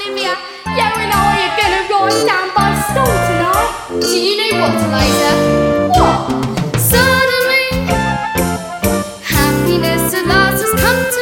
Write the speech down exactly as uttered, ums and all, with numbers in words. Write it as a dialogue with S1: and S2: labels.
S1: see me out. You and I are gonna ride down by the store tonight. Do you know what, Eliza? What? Suddenly, happiness at last has come to